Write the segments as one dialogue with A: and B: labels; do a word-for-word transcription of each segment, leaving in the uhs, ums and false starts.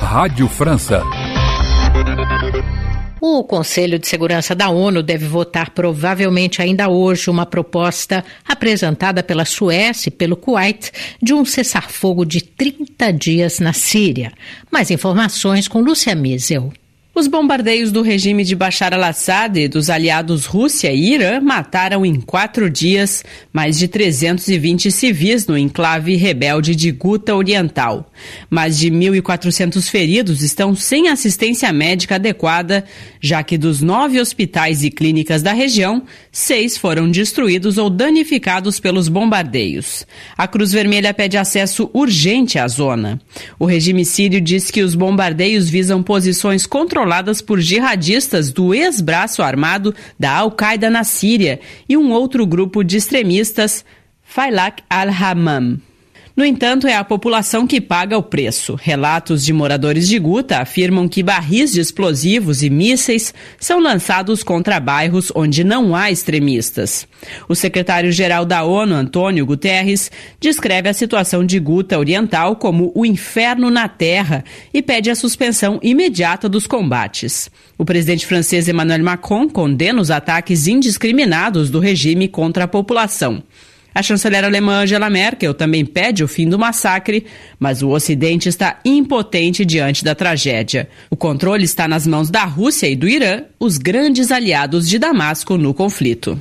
A: Rádio França.
B: O Conselho de Segurança da ONU deve votar provavelmente ainda hoje uma proposta apresentada pela Suécia e pelo Kuwait de um cessar-fogo de trinta dias na Síria. Mais informações com Lúcia Miesel.
C: Os bombardeios do regime de Bashar al-Assad e dos aliados Rússia e Irã mataram em quatro dias mais de trezentos e vinte civis no enclave rebelde de Ghouta Oriental. Mais de mil e quatrocentos feridos estão sem assistência médica adequada, já que dos nove hospitais e clínicas da região, seis foram destruídos ou danificados pelos bombardeios. A Cruz Vermelha pede acesso urgente à zona. O regime sírio diz que os bombardeios visam posições controladas por jihadistas do ex-braço armado da Al-Qaeda na Síria e um outro grupo de extremistas, Failaq al-Hammam. No entanto, é a população que paga o preço. Relatos de moradores de Ghouta afirmam que barris de explosivos e mísseis são lançados contra bairros onde não há extremistas. O secretário-geral da ONU, Antônio Guterres, descreve a situação de Ghouta Oriental como o inferno na terra e pede a suspensão imediata dos combates. O presidente francês Emmanuel Macron condena os ataques indiscriminados do regime contra a população. A chanceler alemã Angela Merkel também pede o fim do massacre, mas o Ocidente está impotente diante da tragédia. O controle está nas mãos da Rússia e do Irã, os grandes aliados de Damasco no conflito.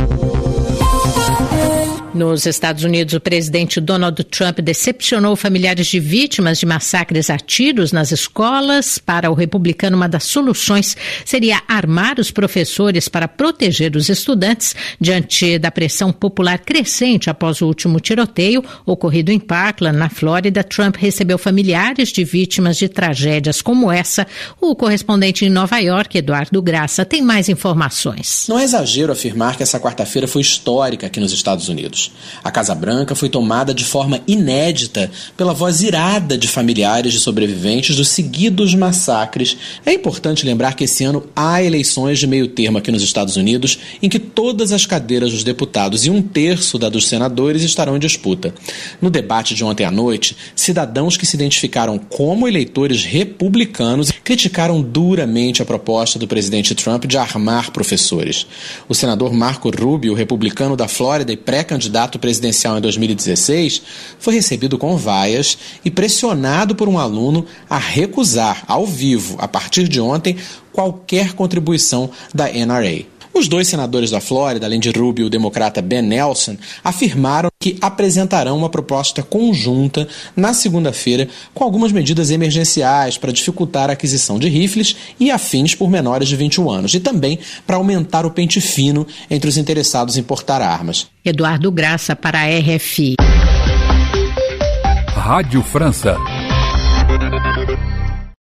B: Nos Estados Unidos, o presidente Donald Trump decepcionou familiares de vítimas de massacres a tiros nas escolas. Para o republicano, uma das soluções seria armar os professores para proteger os estudantes diante da pressão popular crescente após o último tiroteio ocorrido em Parkland, na Flórida. Trump recebeu familiares de vítimas de tragédias como essa. O correspondente em Nova York, Eduardo Graça, tem mais informações.
D: Não é exagero afirmar que essa quarta-feira foi histórica aqui nos Estados Unidos. A Casa Branca foi tomada de forma inédita pela voz irada de familiares de sobreviventes dos seguidos massacres. É importante lembrar que esse ano há eleições de meio termo aqui nos Estados Unidos, em que todas as cadeiras dos deputados e um terço da dos senadores estarão em disputa. No debate de ontem à noite, cidadãos que se identificaram como eleitores republicanos criticaram duramente a proposta do presidente Trump de armar professores. O senador Marco Rubio, republicano da Flórida e pré-candidato presidencial em dois mil e dezesseis, foi recebido com vaias e pressionado por um aluno a recusar, ao vivo, a partir de ontem, qualquer contribuição da N R A. Os dois senadores da Flórida, além de Rubio e o democrata Ben Nelson, afirmaram que apresentarão uma proposta conjunta na segunda-feira com algumas medidas emergenciais para dificultar a aquisição de rifles e afins por menores de vinte e um anos e também para aumentar o pente fino entre os interessados em portar armas.
B: Eduardo Graça para a R F I.
A: Rádio França.